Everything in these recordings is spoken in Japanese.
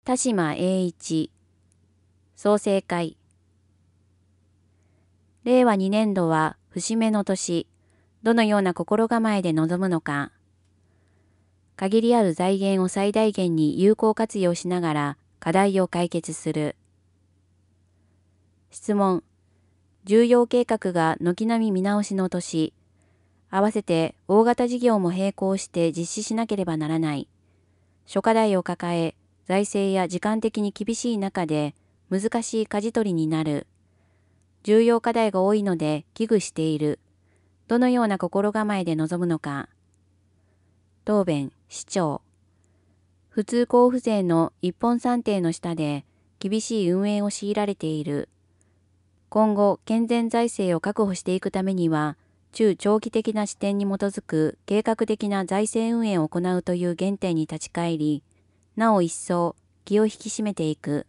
田島栄一、創成会。令和2年度は節目の年、どのような心構えで臨むのか。限りある財源を最大限に有効活用しながら課題を解決する。質問。重要計画が軒並み見直しの年、合わせて大型事業も並行して実施しなければならない。諸課題を抱え、財政や時間的に厳しい中で難しい舵取りになる。重要課題が多いので危惧している。どのような心構えで臨むのか。答弁、市長。普通交付税の一本算定の下で厳しい運営を強いられている。今後、健全財政を確保していくためには、中長期的な視点に基づく計画的な財政運営を行うという原点に立ち返り、なお一層気を引き締めていく。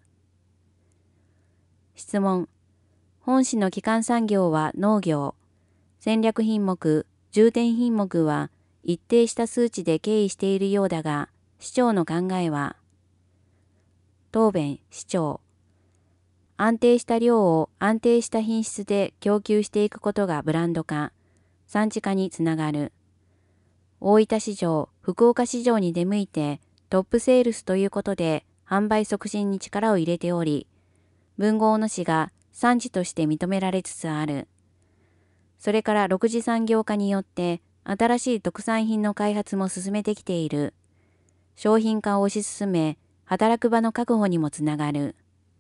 質問。本市の基幹産業は農業。戦略品目、重点品目は一定した数値で経緯しているようだが、市長の考えは。答弁、市長。安定した量を安定した品質で供給していくことがブランド化、産地化につながる。大分市場、福岡市場に出向いてトップセールスということで販売促進に力を入れており、豊後大野市が産地として認められつつある。それから6次産業化によって新しい特産品の開発も進めてきている。商品化を推し進め、働く場の確保にもつながる。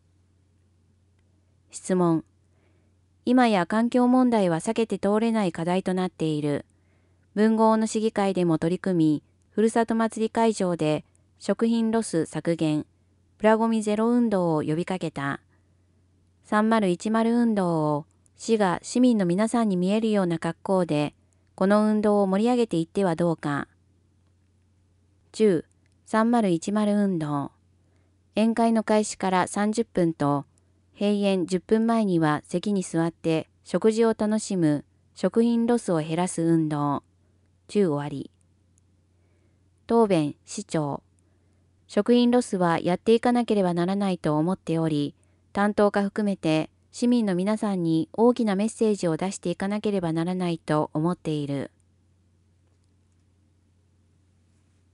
質問。今や環境問題は避けて通れない課題となっている。豊後大野市議会でも取り組み、ふるさと祭り会場で食品ロス削減、プラゴミゼロ運動を呼びかけた。3010運動を市が市民の皆さんに見えるような格好で、この運動を盛り上げていってはどうか。10、3010運動。宴会の開始から30分と、閉園10分前には席に座って食事を楽しむ食品ロスを減らす運動。10終わり。答弁、市長。食品ロスはやっていかなければならないと思っており、担当課含めて市民の皆さんに大きなメッセージを出していかなければならないと思っている。